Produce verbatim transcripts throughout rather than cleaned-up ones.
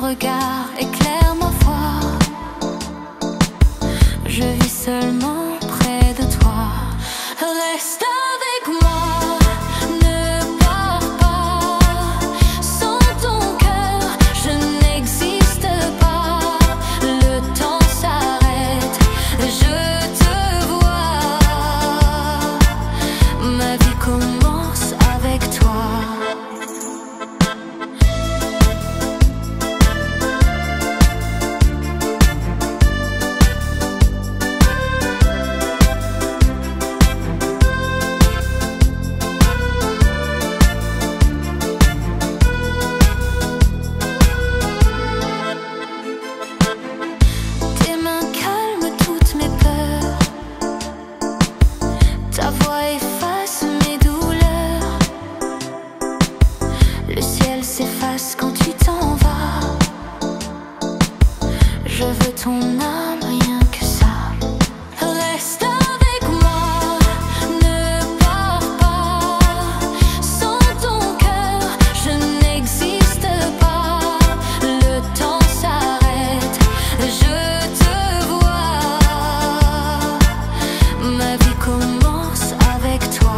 regard éclaire ma foi. Je vis seulement près de toi. Reste avec moi, ne pars pas. Sans ton cœur, je n'existe pas. Le temps s'arrête, je te vois. Ma vie commence avec toi. Ta voix efface mes douleurs. Le ciel s'efface quand tu t'en vas. Je veux ton âme, rien que ça. Reste avec moi, ne pars pas. Sans ton cœur, je n'existe pas. Le temps s'arrête, je te vois. Ma vie commence avec toi.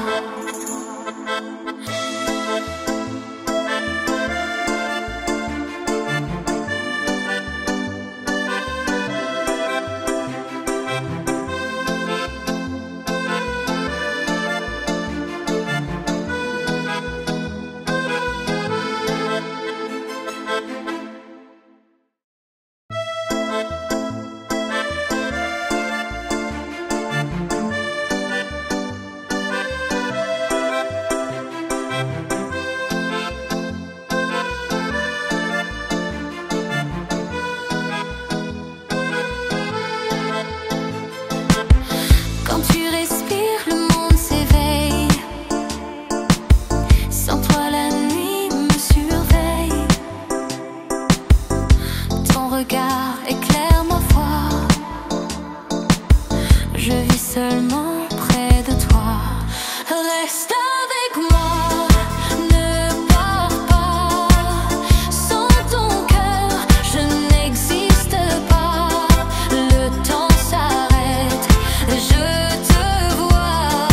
Quand tu respires, le monde s'éveille. Sans toi, la nuit me surveille. Ton regard éclaire ma foi. Je vis seulement près de toi. Reste avec moi, ne pars pas. Sans ton cœur, je n'existe pas. Le temps s'arrête, je te vois.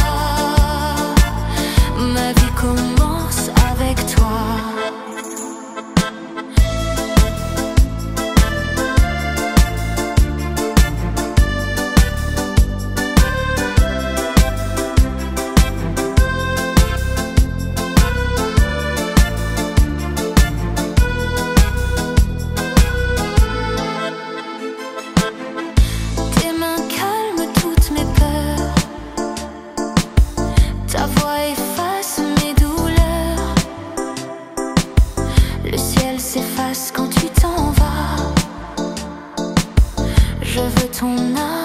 Ma vie commence avec toi. Tes mains calment toutes mes peurs. Ta voix efface mes douleurs. Le ciel s'efface quand tu t'en vas. Je veux ton âme.